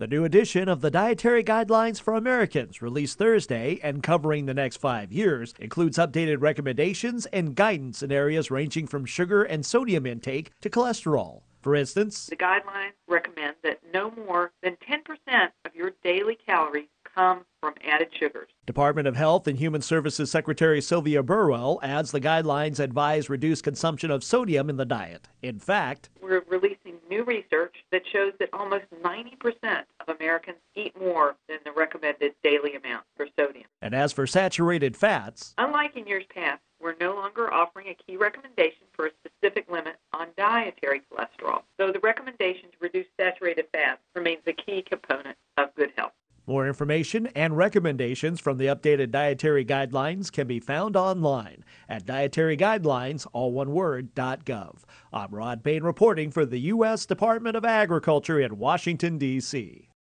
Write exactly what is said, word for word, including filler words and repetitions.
The new edition of the Dietary Guidelines for Americans, released Thursday and covering the next five years, includes updated recommendations and guidance in areas ranging from sugar and sodium intake to cholesterol. For instance, the guidelines recommend that no more than ten percent of your daily calories come from added sugars. Department of Health and Human Services Secretary Sylvia Burwell adds the guidelines advise reduced consumption of sodium in the diet. In fact, we're releasing new research that shows that almost ninety percent of Americans eat more than the recommended daily amount for sodium. And as for saturated fats, unlike in years past, we're no longer offering a key recommendation for a specific limit on dietary cholesterol. So the recommendation to reduce saturated fats remains a key component of good health. More information and recommendations from the updated dietary guidelines can be found online at dietary guidelines, all one word, .gov. I'm Rod Payne reporting for the U S Department of Agriculture in Washington, D C